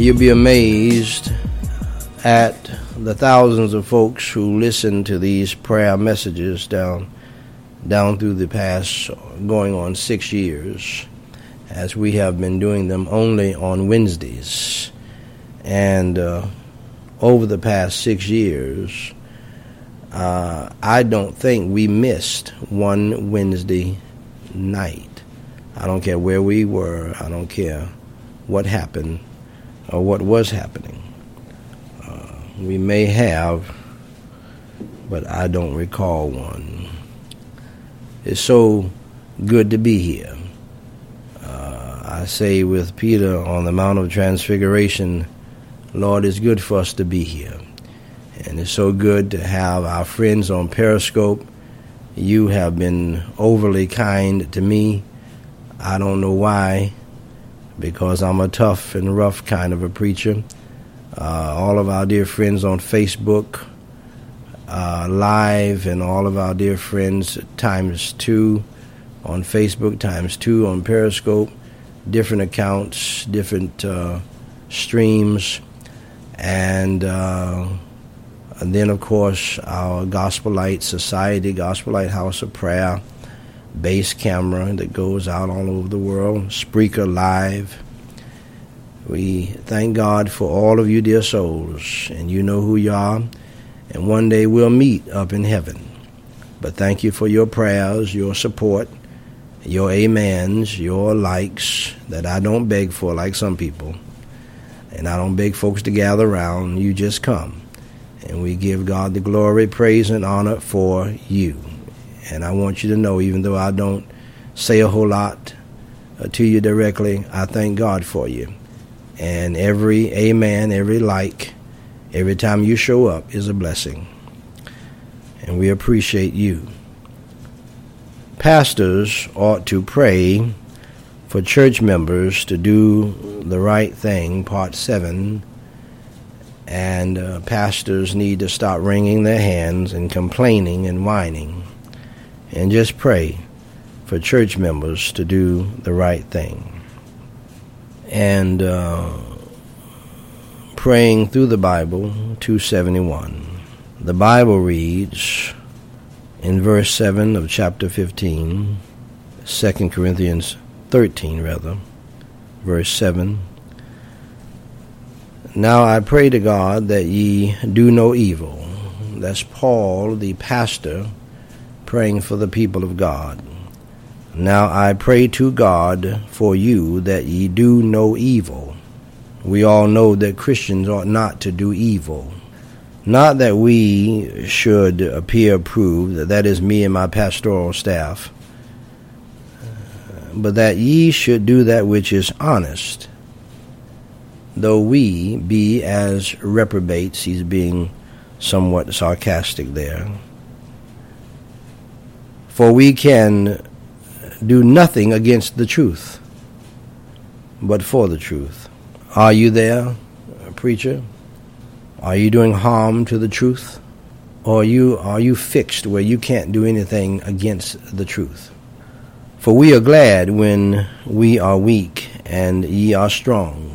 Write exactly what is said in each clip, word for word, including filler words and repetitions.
You'll be amazed at the thousands of folks who listen to these prayer messages down down through the past going on six years, as we have been doing them only on Wednesdays. And uh, over the past six years, uh, I don't think we missed one Wednesday night. I don't care where we were. I don't care what happened or what was happening. Uh, we may have, but I don't recall one. It's so good to be here. Uh, I say with Peter on the Mount of Transfiguration, Lord, it's good for us to be here. And it's so good to have our friends on Periscope. You have been overly kind to me. I don't know why, because I'm a tough and rough kind of a preacher. Uh, all of our dear friends on Facebook uh, Live, and all of our dear friends times two on Facebook, times two on Periscope, different accounts, different uh, streams, and, uh, and then, of course, our Gospel Light Society, Gospel Light House of Prayer, base camera that goes out all over the world, Spreaker Live. We thank God for all of you dear souls, and you know who you are, and one day we'll meet up in heaven. But thank you for your prayers, your support, your amens, your likes that I don't beg for like some people, and I don't beg folks to gather around. You just come, and we give God the glory, praise, and honor for you. And I want you to know, even though I don't say a whole lot uh, to you directly, I thank God for you. And every amen, every like, every time you show up is a blessing. And we appreciate you. Pastors ought to pray for church members to do the right thing, part seven. And uh, pastors need to stop wringing their hands and complaining and whining. And just pray for church members to do the right thing. And uh, praying through the Bible, two seventy-one. The Bible reads in verse seven of chapter fifteen, Second Corinthians thirteen rather, verse seven. Now I pray to God that ye do no evil. That's Paul, the pastor, praying for the people of God. Now I pray to God for you that ye do no evil. We all know that Christians ought not to do evil. Not that we should appear approved, that that is me and my pastoral staff, but that ye should do that which is honest, though we be as reprobates. He's being somewhat sarcastic there. For we can do nothing against the truth, but for the truth. Are you there, preacher? Are you doing harm to the truth? Or are you, are you fixed where you can't do anything against the truth? For we are glad when we are weak, and ye are strong.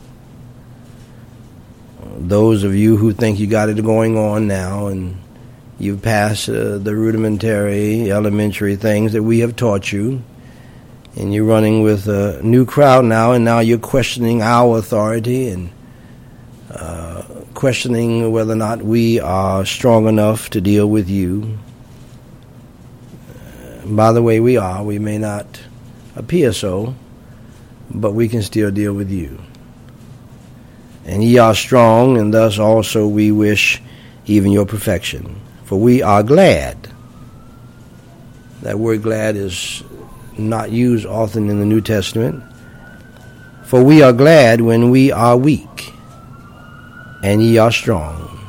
Those of you who think you got it going on now, and you've passed uh, the rudimentary, elementary things that we have taught you, and you're running with a new crowd now, and now you're questioning our authority and uh, questioning whether or not we are strong enough to deal with you. Uh, by the way, we are. We may not appear so, but we can still deal with you. And ye are strong, and thus also we wish even your perfection. For we are glad. That word glad is not used often in the New Testament. For we are glad when we are weak, and ye are strong.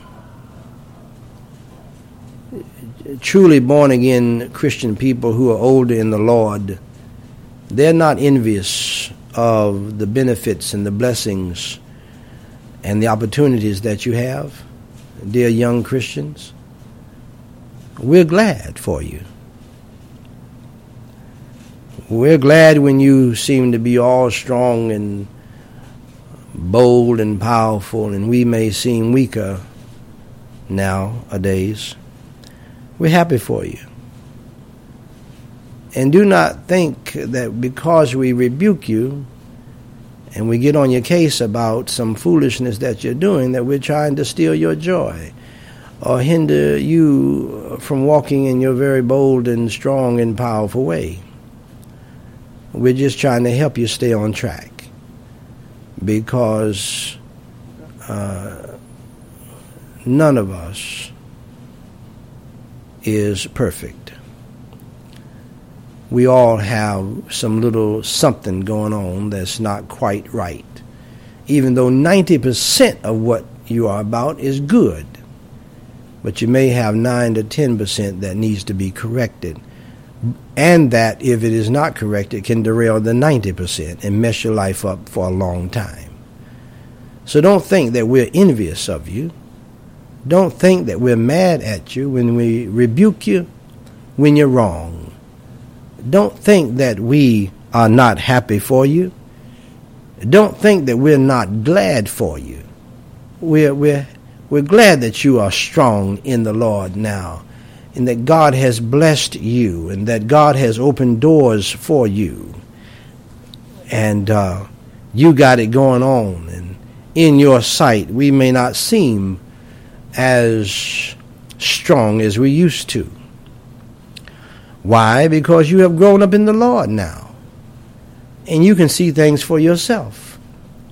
Truly born-again Christian people who are older in the Lord, they're not envious of the benefits and the blessings and the opportunities that you have, dear young Christians. We're glad for you. We're glad when you seem to be all strong and bold and powerful, and we may seem weaker nowadays. We're happy for you. And do not think that because we rebuke you and we get on your case about some foolishness that you're doing, that we're trying to steal your joy or hinder you from walking in your very bold and strong and powerful way. We're just trying to help you stay on track, because uh, none of us is perfect. We all have some little something going on that's not quite right, even though ninety percent of what you are about is good. But you may have nine to ten percent that needs to be corrected, and that if it is not corrected can derail the ninety percent and mess your life up for a long time. So don't think that we're envious of you. Don't think that we're mad at you when we rebuke you when you're wrong. Don't think that we are not happy for you. Don't think that we're not glad for you. We're, we're, we're glad that you are strong in the Lord now, and that God has blessed you, and that God has opened doors for you. And uh, you got it going on. And in your sight, we may not seem as strong as we used to. Why? Because you have grown up in the Lord now, and you can see things for yourself.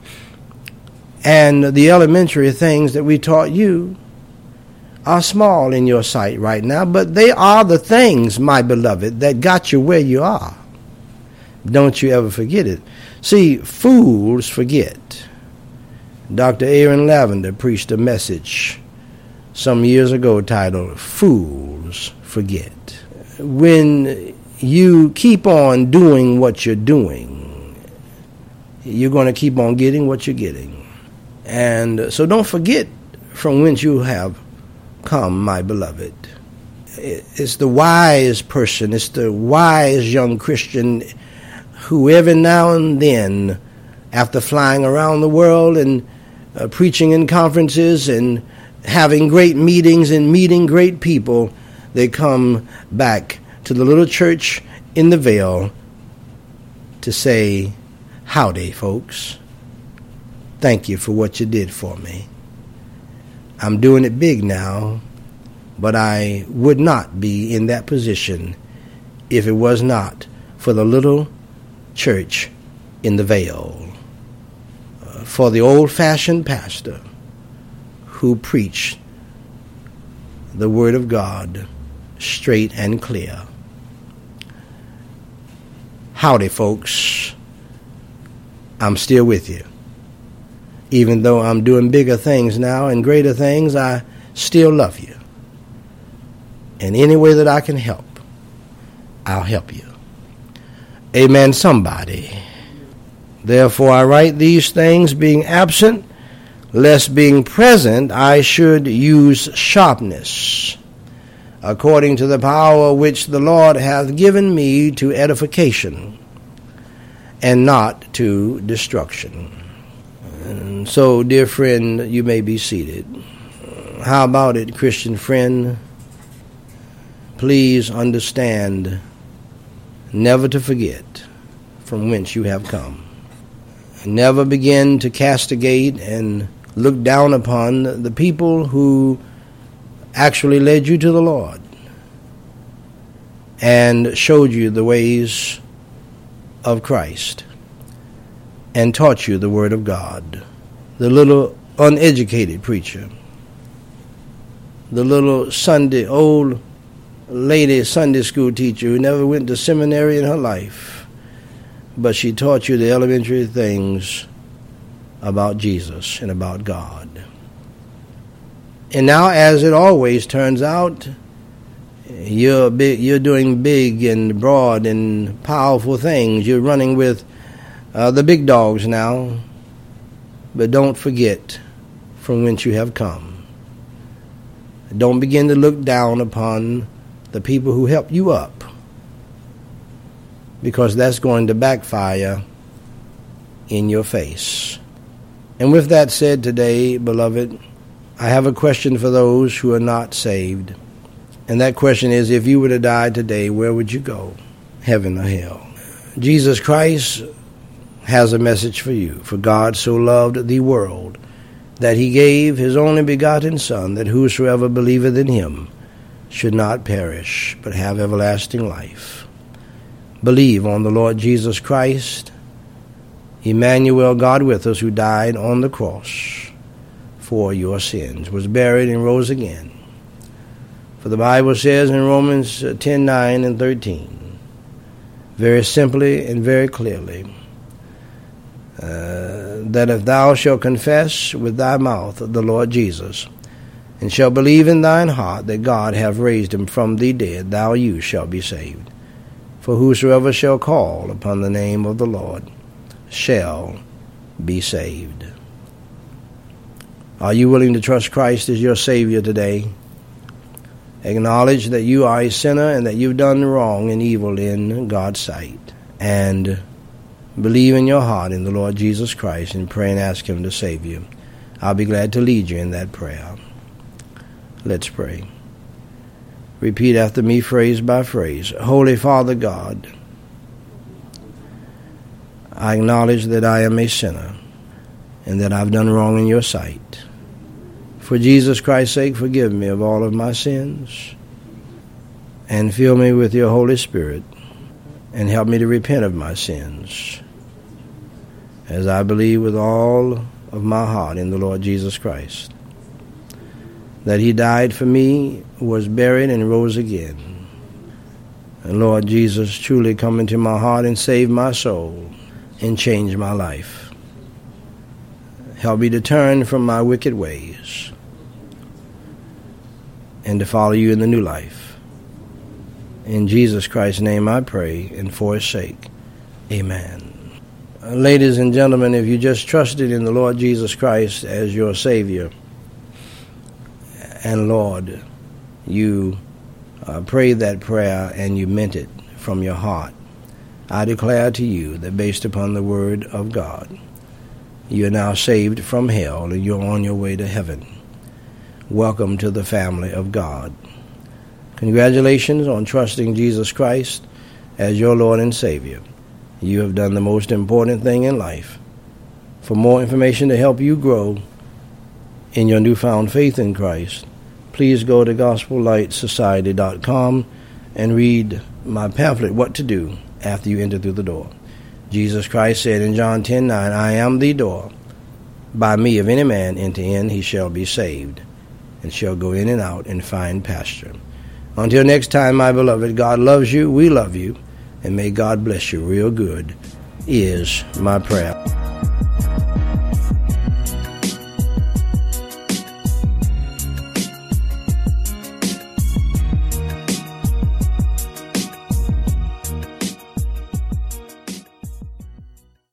And the elementary things that we taught you are small in your sight right now, but they are the things, my beloved, that got you where you are. Don't you ever forget it. See, fools forget. Doctor Aaron Lavender preached a message some years ago titled, "Fools Forget." When you keep on doing what you're doing, you're going to keep on getting what you're getting. And so don't forget from whence you have come, my beloved. It's the wise person, it's the wise young Christian who every now and then, after flying around the world and uh, preaching in conferences and having great meetings and meeting great people, they come back to the little church in the Vale to say, "Howdy, folks. Thank you for what you did for me. I'm doing it big now, but I would not be in that position if it was not for the little church in the Vale, uh, for the old-fashioned pastor who preached the Word of God straight and clear. Howdy, folks. I'm still with you. Even though I'm doing bigger things now and greater things, I still love you. And any way that I can help, I'll help you." Amen, somebody. "Therefore I write these things, being absent, lest being present I should use sharpness, according to the power which the Lord hath given me to edification, and not to destruction." And so, dear friend, you may be seated. How about it, Christian friend? Please understand never to forget from whence you have come. Never begin to castigate and look down upon the people who actually led you to the Lord and showed you the ways of Christ and taught you the Word of God. The little uneducated preacher, the little Sunday, old lady Sunday school teacher who never went to seminary in her life, but she taught you the elementary things about Jesus and about God. And now, as it always turns out, you're big, you're doing big and broad and powerful things. You're running with uh, the big dogs now. But don't forget from whence you have come. Don't begin to look down upon the people who helped you up, because that's going to backfire in your face. And with that said today, beloved, I have a question for those who are not saved. And that question is, if you were to die today, where would you go? Heaven or hell? Jesus Christ has a message for you. For God so loved the world that he gave his only begotten Son, that whosoever believeth in him should not perish, but have everlasting life. Believe on the Lord Jesus Christ, Emmanuel, God with us, who died on the cross for your sins, was buried and rose again. For the Bible says in Romans ten, nine and thirteen, very simply and very clearly, uh, that if thou shalt confess with thy mouth the Lord Jesus, and shalt believe in thine heart that God hath raised him from the dead, thou you shalt be saved. For whosoever shall call upon the name of the Lord shall be saved. Are you willing to trust Christ as your Savior today? Acknowledge that you are a sinner and that you've done wrong and evil in God's sight. And believe in your heart in the Lord Jesus Christ and pray and ask him to save you. I'll be glad to lead you in that prayer. Let's pray. Repeat after me, phrase by phrase. Holy Father God, I acknowledge that I am a sinner and that I've done wrong in your sight. For Jesus Christ's sake, forgive me of all of my sins and fill me with your Holy Spirit and help me to repent of my sins as I believe with all of my heart in the Lord Jesus Christ, that he died for me, was buried, and rose again. And Lord Jesus, truly come into my heart and save my soul and change my life. Help me to turn from my wicked ways and to follow you in the new life. In Jesus Christ's name I pray, and for his sake, amen. Uh, ladies and gentlemen, if you just trusted in the Lord Jesus Christ as your Savior and Lord, you uh, prayed that prayer and you meant it from your heart, I declare to you that based upon the word of God, you are now saved from hell and you're on your way to heaven. Welcome to the family of God. Congratulations on trusting Jesus Christ as your Lord and Savior. You have done the most important thing in life. For more information to help you grow in your newfound faith in Christ, please go to gospel light society dot com and read my pamphlet, What to Do After You Enter Through the Door. Jesus Christ said in John ten, nine, I am the door. By me, if any man enter in, he shall be saved, and shall go in and out and find pasture. Until next time, my beloved, God loves you, we love you, and may God bless you real good, is my prayer.